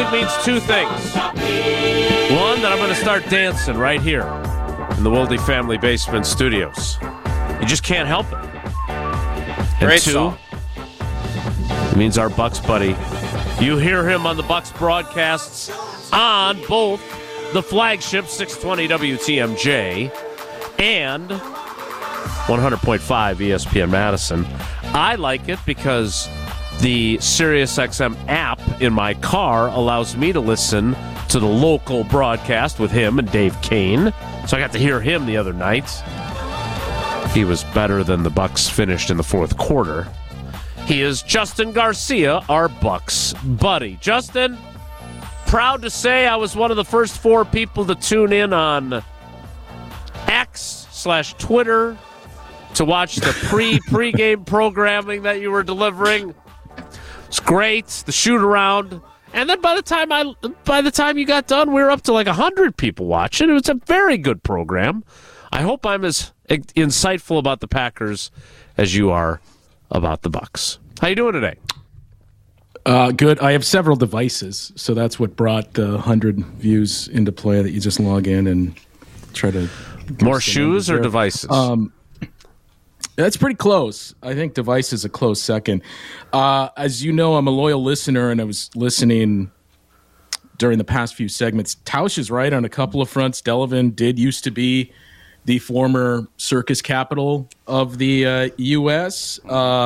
That means two things. One, that I'm going to start dancing right here in the Wilde Family Basement Studios. You just can't help it. And Great two, song. it means our Bucks buddy. You hear him on the Bucks broadcasts on both the flagship 620 WTMJ and 100.5 ESPN Madison. I like it because the SiriusXM app in my car allows me to listen to the local broadcast with him and Dave Kane. So I got to hear him the other night. He was better than the Bucks finished in the fourth quarter. He is Justin Garcia, our Bucks buddy. Justin, proud to say I was one of the first 4 people to tune in on X/Twitter to watch the pregame programming that you were delivering. It's great, the shoot around. And then by the time you got done, we were up to like 100 people watching. It was a very good program. I hope I'm as insightful about the Packers as you are about the Bucks. How you doing today? Good. I have several devices, so that's what brought the 100 views into play, that you just log in and try to... More shoes or devices? That's pretty close. I think device is a close second. As you know, I'm a loyal listener, and I was listening during the past few segments. Tausch is right on a couple of fronts. Delavan did used to be the former circus capital of the U.S.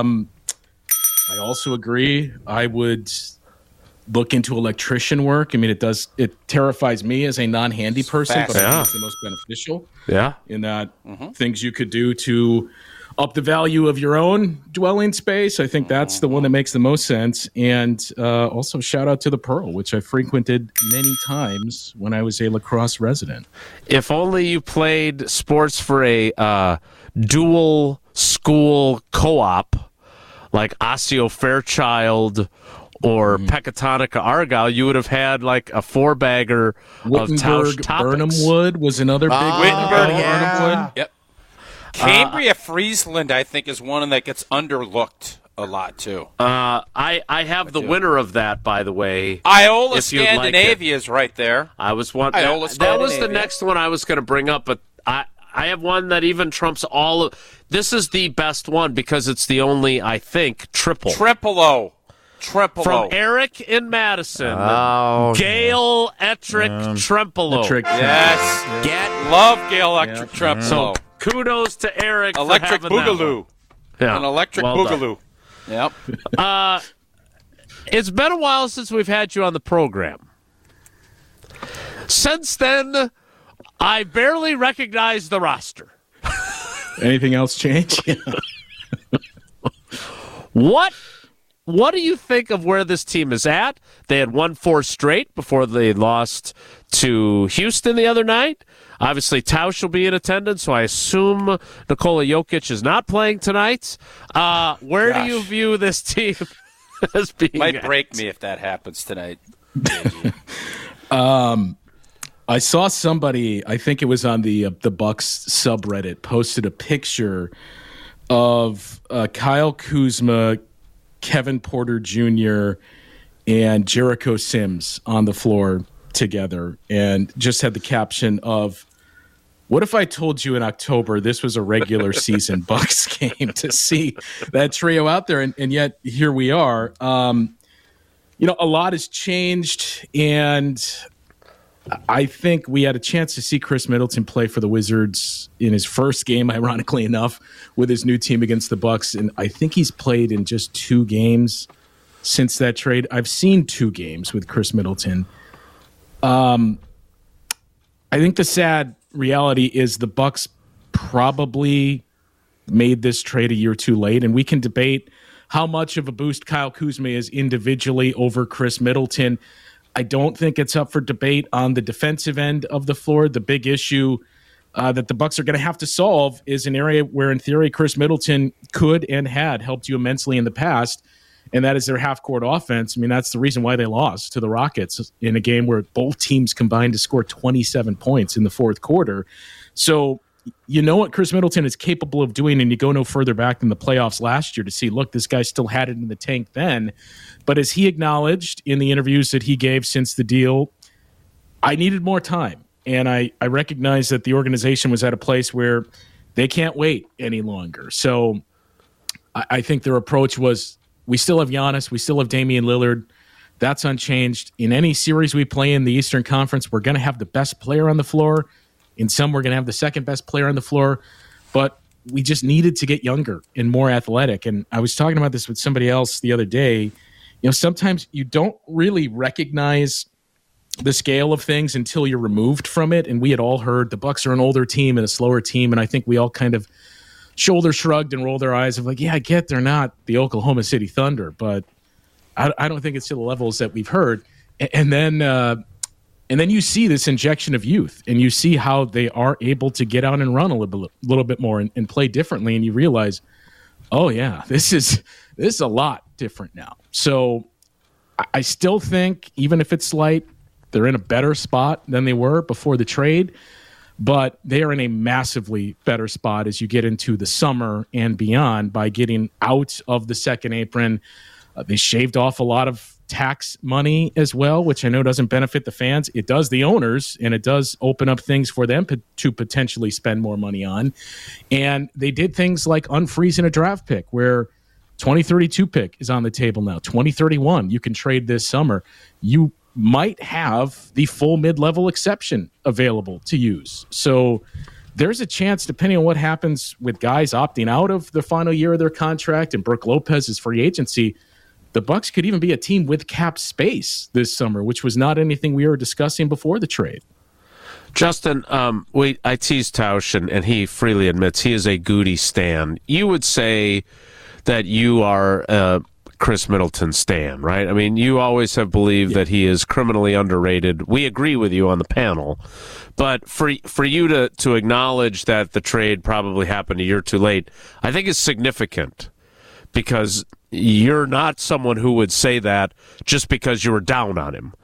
I also agree. I would look into electrician work. I mean, it terrifies me as a non-handy person, but I think it's the most beneficial. Yeah. In that things you could do to up the value of your own dwelling space. I think that's the one that makes the most sense. And also shout out to the Pearl, which I frequented many times when I was a lacrosse resident. If only you played sports for a dual school co-op like Osseo Fairchild or Pecatonica Argyle, you would have had like a 4-bagger of Tausch topics. Burnham Wood was another big one. Wittenberg, yeah. Yep. Cambria Friesland, I think, is one that gets underlooked a lot too. I have the winner of that, by the way. Iola if you'd like Scandinavia is right there. I was one. Iola That was Scandinavia. the next one I was going to bring up, but I have one that even trumps all of. This is the best one because it's the only, I think, triple. Tripolo. From Eric in Madison. Gail Ettrick Trempolo. Yes. Love Gail Electric Trempolo. So kudos to Eric. Electric for having Boogaloo. Yeah. An electric Well Boogaloo. Yep. It's been a while since we've had you on the program. Since then, I barely recognize the roster. Anything else change? What do you think of where this team is at? They had won 4 straight before they lost to Houston the other night. Obviously, Tausch will be in attendance, so I assume Nikola Jokic is not playing tonight. Where do you view this team as being Might at? break me if that happens tonight. I saw somebody, I think it was on the Bucks subreddit, posted a picture of Kyle Kuzma, Kevin Porter Jr., and Jericho Sims on the floor together, and just had the caption of, "What if I told you in October this was a regular season Bucks game?" To see that trio out there, and yet here we are. A lot has changed, and I think we had a chance to see Chris Middleton play for the Wizards in his first game, ironically enough, with his new team against the Bucks, and I think he's played in just 2 games since that trade. I've seen 2 games with Chris Middleton. I think the sad reality is the Bucks probably made this trade a year too late, and we can debate how much of a boost Kyle Kuzma is individually over Chris Middleton. I don't think it's up for debate on the defensive end of the floor. The big issue that the Bucks are going to have to solve is an area where, in theory, Chris Middleton could and had helped you immensely in the past, and that is their half-court offense. I mean, that's the reason why they lost to the Rockets in a game where both teams combined to score 27 points in the fourth quarter. So you know what Chris Middleton is capable of doing, and you go no further back than the playoffs last year to see, look, this guy still had it in the tank then. But as he acknowledged in the interviews that he gave since the deal, I needed more time. And I recognized that the organization was at a place where they can't wait any longer. So I think their approach was, we still have Giannis, we still have Damian Lillard. That's unchanged. In any series we play in the Eastern Conference, we're going to have the best player on the floor. In some, we're going to have the second best player on the floor. But we just needed to get younger and more athletic. And I was talking about this with somebody else the other day. You know, sometimes you don't really recognize the scale of things until you're removed from it. And we had all heard the Bucks are an older team and a slower team. And I think we all kind of shoulder shrugged and rolled our eyes of like, yeah, I get they're not the Oklahoma City Thunder, but I don't think it's to the levels that we've heard. And then you see this injection of youth, and you see how they are able to get out and run a little bit more and play differently. And you realize, oh yeah, this is a lot different now. So I still think, even if it's slight, they're in a better spot than they were before the trade, but they are in a massively better spot as you get into the summer and beyond by getting out of the second apron. They shaved off a lot of tax money as well, which I know doesn't benefit the fans. It does the owners, and it does open up things for them to potentially spend more money on. And they did things like unfreezing a draft pick where 2032 pick is on the table now. 2031, you can trade this summer. You might have the full mid-level exception available to use. So there's a chance, depending on what happens with guys opting out of the final year of their contract and Brook Lopez's free agency, the Bucks could even be a team with cap space this summer, which was not anything we were discussing before the trade. Justin, I teased Tausch, and he freely admits he is a Goody stan. You would say that you are a Chris Middleton stan, right? I mean, you always have believed that he is criminally underrated. We agree with you on the panel. But for you to acknowledge that the trade probably happened a year too late, I think is significant, because you're not someone who would say that just because you were down on him.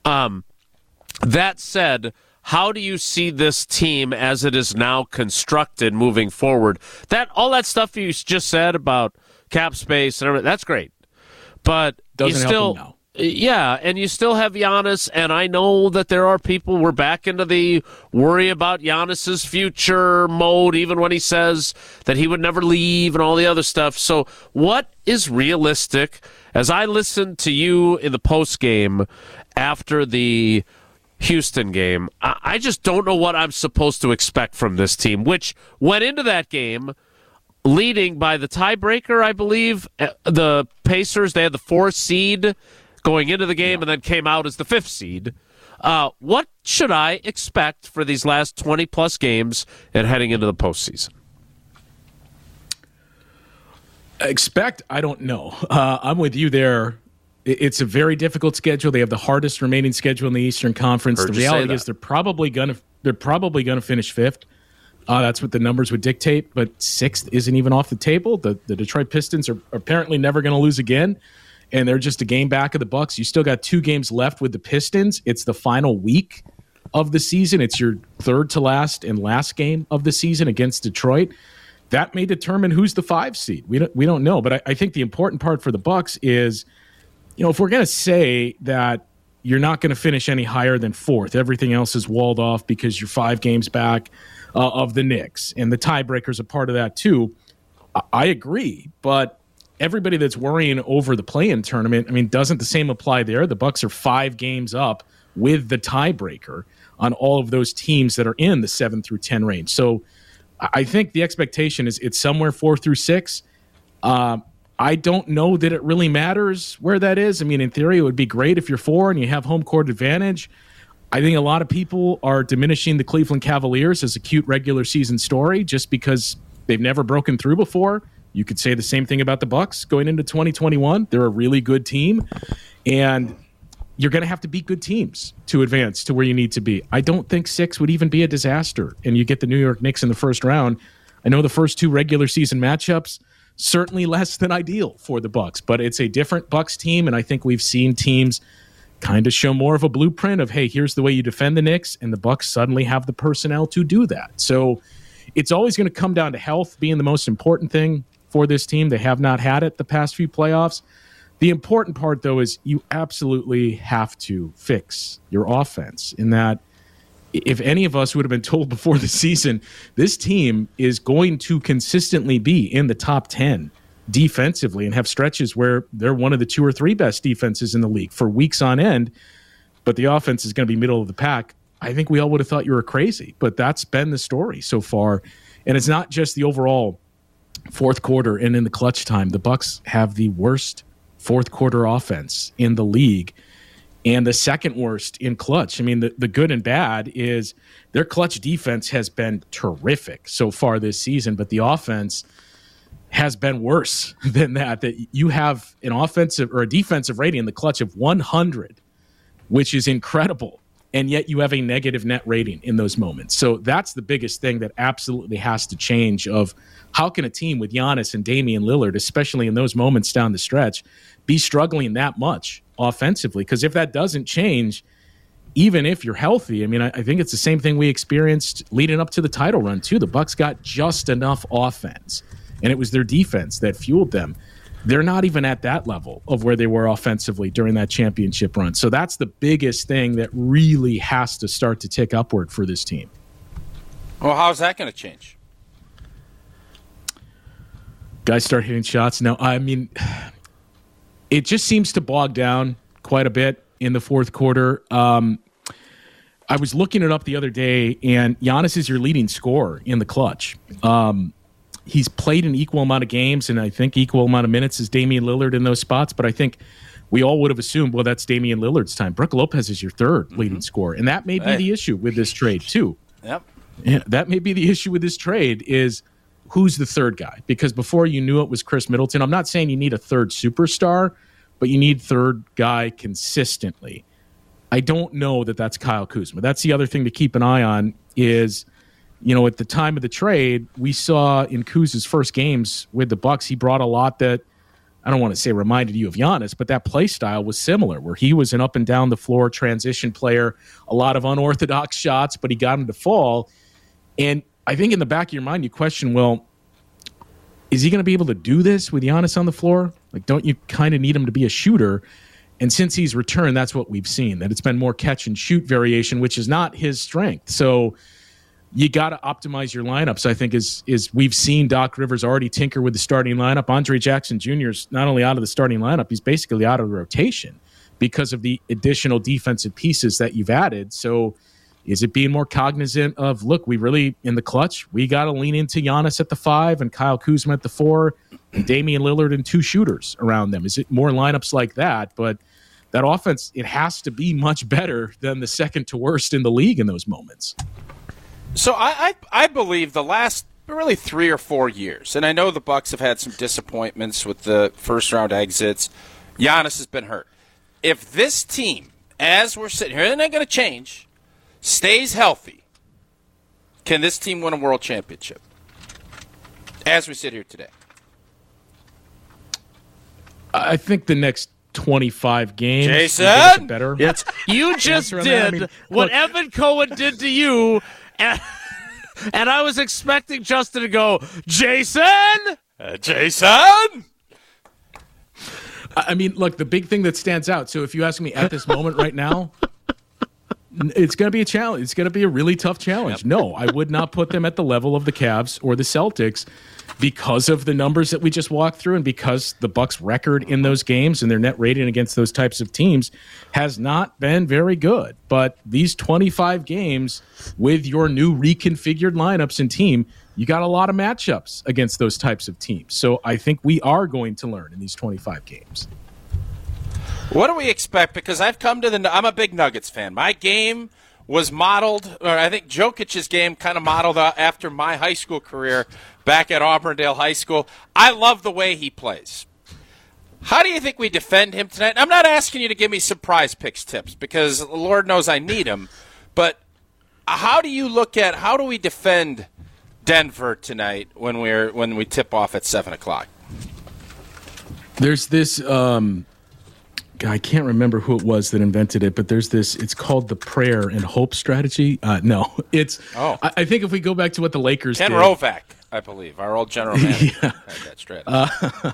That said, how do you see this team as it is now constructed moving forward? All that stuff you just said about cap space and everything, that's great. But doesn't help them now. Yeah, and you still have Giannis, and I know that there are people, we're back into the worry about Giannis's future mode, even when he says that he would never leave and all the other stuff. So what is realistic? As I listened to you in the postgame after the Houston game, I just don't know what I'm supposed to expect from this team, which went into that game leading by the tiebreaker, I believe. The Pacers, they had the 4th seed going into the game, and then came out as the 5th seed. What should I expect for these last 20-plus games and heading into the postseason? Expect? I don't know. I'm with you there. It's a very difficult schedule. They have the hardest remaining schedule in the Eastern Conference. The reality is they're probably gonna finish 5th. That's what the numbers would dictate. But 6th isn't even off the table. The Detroit Pistons are apparently never going to lose again, and they're just a game back of the Bucks. You still got 2 games left with the Pistons. It's the final week of the season. It's your third to last and last game of the season against Detroit. That may determine who's the 5 seed. We don't know. But I think the important part for the Bucks is, if we're going to say that you're not going to finish any higher than 4th, everything else is walled off because you're 5 games back of the Knicks, and the tiebreaker's a part of that too. I agree, but everybody that's worrying over the play-in tournament, doesn't the same apply there? The Bucks are 5 games up with the tiebreaker on all of those teams that are in the 7 through 10 range. So I think the expectation is it's somewhere 4 through 6. I don't know that it really matters where that is. In theory, it would be great if you're 4 and you have home court advantage. I think a lot of people are diminishing the Cleveland Cavaliers as a cute regular season story just because they've never broken through before. You could say the same thing about the Bucks going into 2021. They're a really good team, and you're going to have to beat good teams to advance to where you need to be. I don't think 6 would even be a disaster, and you get the New York Knicks in the first round. I know the first 2 regular season matchups, certainly less than ideal for the Bucks, but it's a different Bucks team, and I think we've seen teams kind of show more of a blueprint of, hey, here's the way you defend the Knicks, and the Bucks suddenly have the personnel to do that. So it's always going to come down to health being the most important thing for this team. They have not had it the past few playoffs. The important part, though, is you absolutely have to fix your offense. In that, if any of us would have been told before the season, this team is going to consistently be in the top 10 defensively and have stretches where they're one of the 2 or 3 best defenses in the league for weeks on end, but the offense is going to be middle of the pack, I think we all would have thought you were crazy. But that's been the story so far. And it's not just the overall fourth quarter and in the clutch time. The Bucks have the worst fourth quarter offense in the league and the second worst in clutch. I mean, the good and bad is their clutch defense has been terrific so far this season, but the offense has been worse than that. That you have an offensive or a defensive rating in the clutch of 100, which is incredible, and yet you have a negative net rating in those moments. So that's the biggest thing that absolutely has to change. Of how can a team with Giannis and Damian Lillard, especially in those moments down the stretch, be struggling that much offensively? Because if that doesn't change, even if you're healthy, I mean, I think it's the same thing we experienced leading up to the title run too. The Bucks got just enough offense, and it was their defense that fueled them. They're not even at that level of where they were offensively during that championship run. So that's the biggest thing that really has to start to tick upward for this team. Well, how's that going to change? Guys start hitting shots. No, I mean, it just seems to bog down quite a bit in the fourth quarter. I was looking it up the other day, and Giannis is your leading scorer in the clutch. He's played an equal amount of games, and I think equal amount of minutes as Damian Lillard in those spots. But I think we all would have assumed, well, that's Damian Lillard's time. Brook Lopez is your third leading scorer, and that may be the issue with this trade too. Yep. Yeah, that may be the issue with this trade is who's the third guy? Because before you knew it was Chris Middleton. I'm not saying you need a third superstar, but you need third guy consistently. I don't know that that's Kyle Kuzma. That's the other thing to keep an eye on is, you know, at the time of the trade, we saw in Kuz's first games with the Bucks, he brought a lot that, I don't want to say reminded you of Giannis, but that play style was similar, where he was an up and down the floor transition player, a lot of unorthodox shots, but he got him to fall. And I think in the back of your mind, you question, well, is he going to be able to do this with Giannis on the floor? Like, don't you kind of need him to be a shooter? And since he's returned, that's what we've seen, that it's been more catch and shoot variation, which is not his strength. So you got to optimize your lineups, I think, is we've seen Doc Rivers already tinker with the starting lineup. Andre Jackson Jr. is not only out of the starting lineup, he's basically out of the rotation because of the additional defensive pieces that you've added. So is it being more cognizant of, look, we really, in the clutch, we got to lean into Giannis at the 5 and Kyle Kuzma at the 4 and Damian Lillard and 2 shooters around them? Is it more lineups like that? But that offense, it has to be much better than the second to worst in the league in those moments. So I believe the last really 3 or 4 years, and I know the Bucks have had some disappointments with the first-round exits. Giannis has been hurt. If this team, as we're sitting here, and they're going to change, stays healthy, can this team win a world championship as we sit here today? I think the next 25 games Jason? better. Yes, you just did what Evan Cohen did to you, and I was expecting Justin to go, Jason! Jason! I mean, look, the big thing that stands out, so if you ask me at this moment right now, it's going to be a challenge. It's going to be a really tough challenge. Yep. No, I would not put them at the level of the Cavs or the Celtics because of the numbers that we just walked through and because the Bucks' record in those games and their net rating against those types of teams has not been very good. But these 25 games with your new reconfigured lineups and team, you got a lot of matchups against those types of teams. So I think we are going to learn in these 25 games. What do we expect? Because I'm a big Nuggets fan. My game was modeled, or I think Jokic's game kind of modeled after my high school career back at Auburndale High School. I love the way he plays. How do you think we defend him tonight? I'm not asking you to give me surprise picks tips because Lord knows I need them. But how do we defend Denver tonight when we tip off at 7:00? There's this I can't remember who it was that invented it, but there's this, it's called the prayer and hope strategy. No, it's, I think if we go back to what the Lakers Ken did. Rovac, I believe, our old general manager, had that strategy.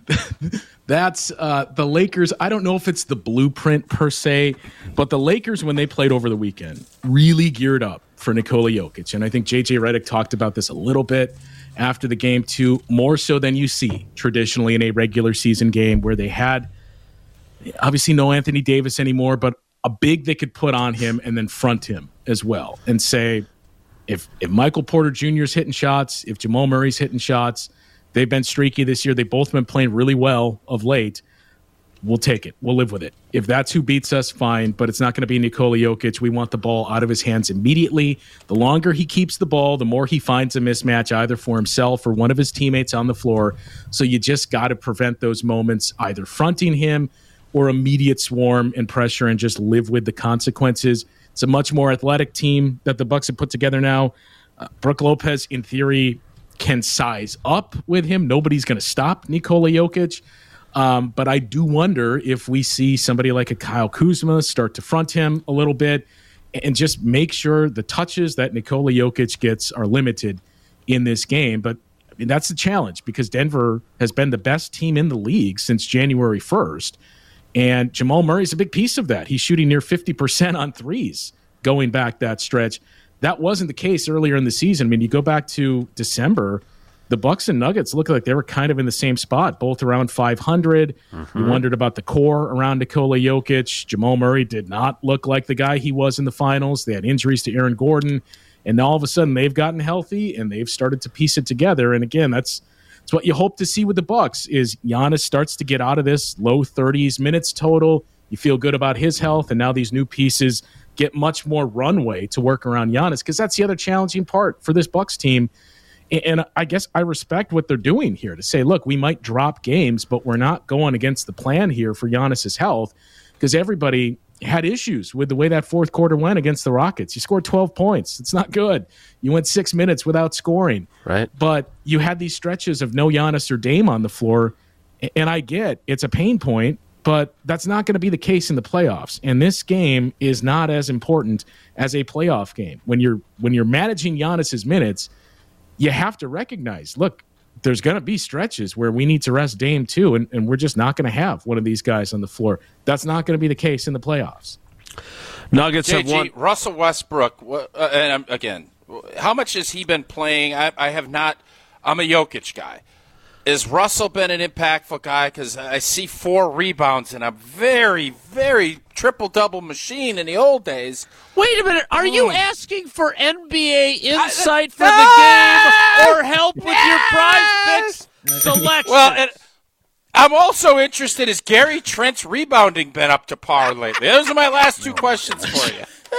That's the Lakers. I don't know if it's the blueprint per se, but the Lakers, when they played over the weekend, really geared up for Nikola Jokic. And I think JJ Redick talked about this a little bit after the game too, more so than you see traditionally in a regular season game where they had obviously no Anthony Davis anymore, but a big they could put on him and then front him as well and say, if Michael Porter Jr. is hitting shots, if Jamal Murray's hitting shots, they've been streaky this year. They've both been playing really well of late. We'll take it. We'll live with it. If that's who beats us, fine, but it's not going to be Nikola Jokic. We want the ball out of his hands immediately. The longer he keeps the ball, the more he finds a mismatch either for himself or one of his teammates on the floor. So you just got to prevent those moments, either fronting him or immediate swarm and pressure, and just live with the consequences. It's a much more athletic team that the Bucks have put together now. Brook Lopez, in theory, can size up with him. Nobody's going to stop Nikola Jokic. But I do wonder if we see somebody like a Kyle Kuzma start to front him a little bit and just make sure the touches that Nikola Jokic gets are limited in this game. But I mean, that's the challenge because Denver has been the best team in the league since January 1st. And Jamal Murray's a big piece of that. He's shooting near 50% on threes going back that stretch. That wasn't the case earlier in the season. I mean, you go back to December, the Bucks and Nuggets looked like they were kind of in the same spot, both around 500. You wondered about the core around Nikola Jokic. Jamal Murray did not look like the guy he was in the finals. They had injuries to Aaron Gordon. And now all of a sudden they've gotten healthy and they've started to piece it together. And again, that's what you hope to see with the Bucks is Giannis starts to get out of this low 30s minutes total. You feel good about his health, and now these new pieces get much more runway to work around Giannis because that's the other challenging part for this Bucks team. And I guess I respect what they're doing here to say, look, we might drop games, but we're not going against the plan here for Giannis's health because everybody had issues with the way that fourth quarter went against the Rockets. You scored 12 points. It's not good. You went 6 minutes without scoring. Right. But you had these stretches of no Giannis or Dame on the floor, and I get it's a pain point, but that's not going to be the case in the playoffs. And this game is not as important as a playoff game. When you're managing Giannis's minutes, you have to recognize, look, there's going to be stretches where we need to rest Dame too, and we're just not going to have one of these guys on the floor. That's not going to be the case in the playoffs. Nuggets have won. Russell Westbrook, and again, how much has he been playing? I have not. I'm a Jokic guy. Has Russell been an impactful guy? Because I see 4 rebounds in a very, very triple-double machine in the old days. Wait a minute. Are you asking for NBA insight for the game or help with your prize picks selection? Well, and I'm also interested, has Gary Trent's rebounding been up to par lately? Those are my last 2 questions for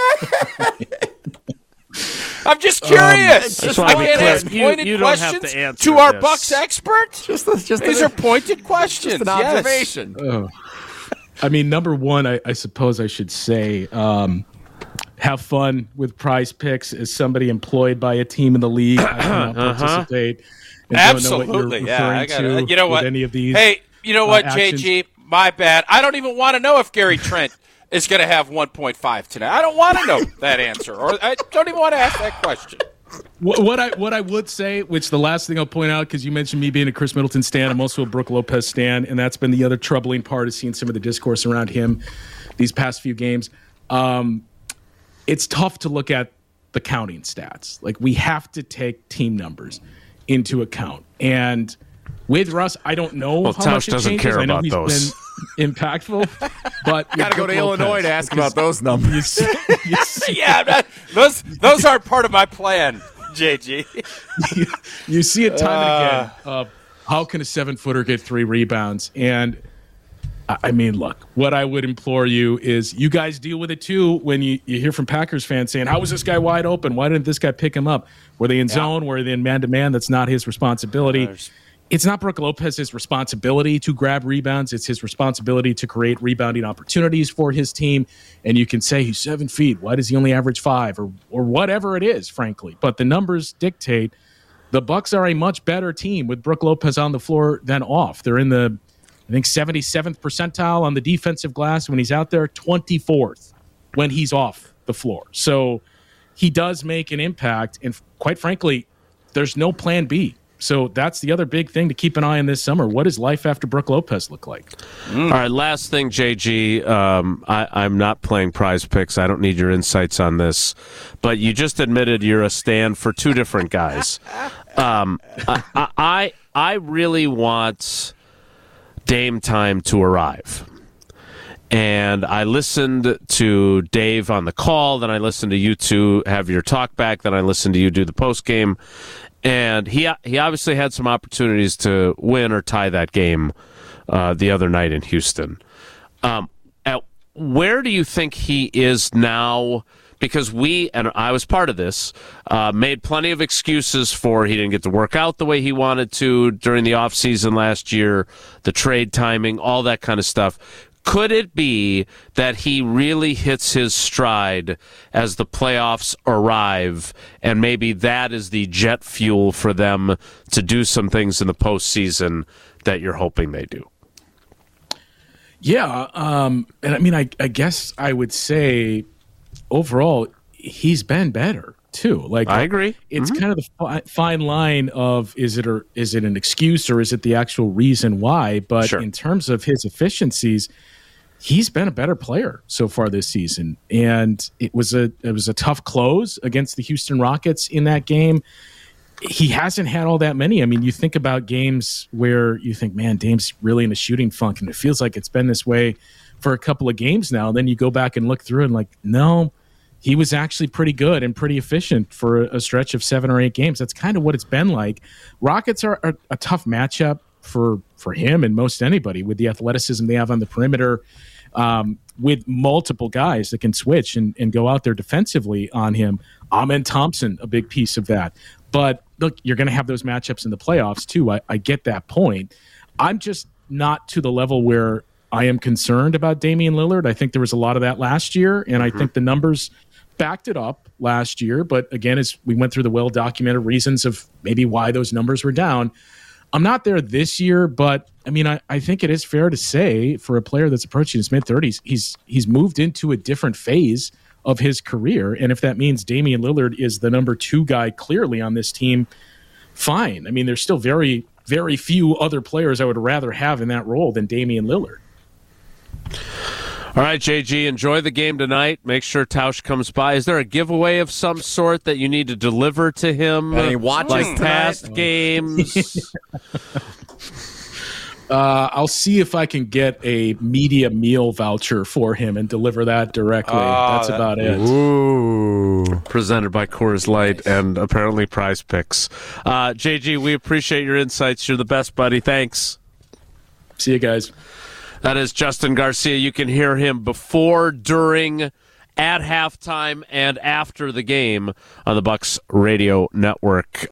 you. I'm just curious. I can't ask pointed questions to our Bucks expert. These are pointed questions. Just an observation. Oh. I mean, number one, I suppose I should say, have fun with prize picks as somebody employed by a team in the league. I cannot participate. And Absolutely. Don't know what you're referring to you know what? Any of these, hey, you know what, actions. JG? My bad. I don't even want to know if Gary Trent is going to have 1.5 tonight. I don't want to know that answer, or I don't even want to ask that question. What I would say, which the last thing I'll point out, because you mentioned me being a Chris Middleton stan, I'm also a Brook Lopez stan, and that's been the other troubling part of seeing some of the discourse around him these past few games. It's tough to look at the counting stats. Like, we have to take team numbers into account. And with Russ, I don't know how Tosh much it doesn't changes. care I know about he's those. been impactful, but You got to go to Illinois to ask about those numbers. Yeah, those aren't part of my plan, JG. You see it time and again. How can a 7-footer get 3 rebounds? And I mean, look, what I would implore you is you guys deal with it too when you hear from Packers fans saying, how was this guy wide open? Why didn't this guy pick him up? Were they in zone? Were they in man-to-man? That's not his responsibility. It's not Brook Lopez's responsibility to grab rebounds. It's his responsibility to create rebounding opportunities for his team. And you can say he's 7 feet. Why does he only average 5 or whatever it is, frankly? But the numbers dictate the Bucks are a much better team with Brook Lopez on the floor than off. They're in the I think 77th percentile on the defensive glass when he's out there, 24th when he's off the floor. So he does make an impact, and quite frankly, there's no plan B. So that's the other big thing to keep an eye on this summer. What does life after Brook Lopez look like? All right, last thing, JG. I'm not playing Prize Picks. I don't need your insights on this. But you just admitted you're a stand for two different guys. I really want Dame time to arrive. And I listened to Dave on the call, then I listened to you two have your talk back, then I listened to you do the post game. And he obviously had some opportunities to win or tie that game the other night in Houston. Where do you think he is now? Because we, and I was part of this, made plenty of excuses for he didn't get to work out the way he wanted to during the offseason last year, the trade timing, all that kind of stuff. Could it be that he really hits his stride as the playoffs arrive, and maybe that is the jet fuel for them to do some things in the postseason that you're hoping they do? Yeah, and I mean, I guess I would say overall he's been better too. Like, I agree. It's kind of the fine line of is it an excuse or is it the actual reason why? But in terms of his efficiencies, he's been a better player so far this season, and it was a tough close against the Houston Rockets in that game. He hasn't had all that many. I mean, you think about games where you think, man, Dame's really in a shooting funk, and it feels like it's been this way for a couple of games now. And then you go back and look through and like, no, he was actually pretty good and pretty efficient for a stretch of 7 or 8 games. That's kind of what it's been like. Rockets are a tough matchup for him and most anybody with the athleticism they have on the perimeter, with multiple guys that can switch and go out there defensively on him. Amen Thompson, a big piece of that. But look, you're going to have those matchups in the playoffs too. I get that point. I'm just not to the level where I am concerned about Damian Lillard. I think there was a lot of that last year, and I think the numbers backed it up last year. But again, as we went through the well-documented reasons of maybe why those numbers were down, I'm not there this year, but I mean, I think it is fair to say for a player that's approaching his mid-30s, he's moved into a different phase of his career. And if that means Damian Lillard is the number 2 guy clearly on this team, fine. I mean, there's still very, very few other players I would rather have in that role than Damian Lillard. All right, JG, enjoy the game tonight. Make sure Tausch comes by. Is there a giveaway of some sort that you need to deliver to him? Any watches like past games? I'll see if I can get a media meal voucher for him and deliver that directly. That's about it. Ooh. Presented by Coors Light and apparently Prize Picks. JG, we appreciate your insights. You're the best, buddy. Thanks. See you guys. That is Justin Garcia. You can hear him before, during, at halftime, and after the game on the Bucks Radio Network.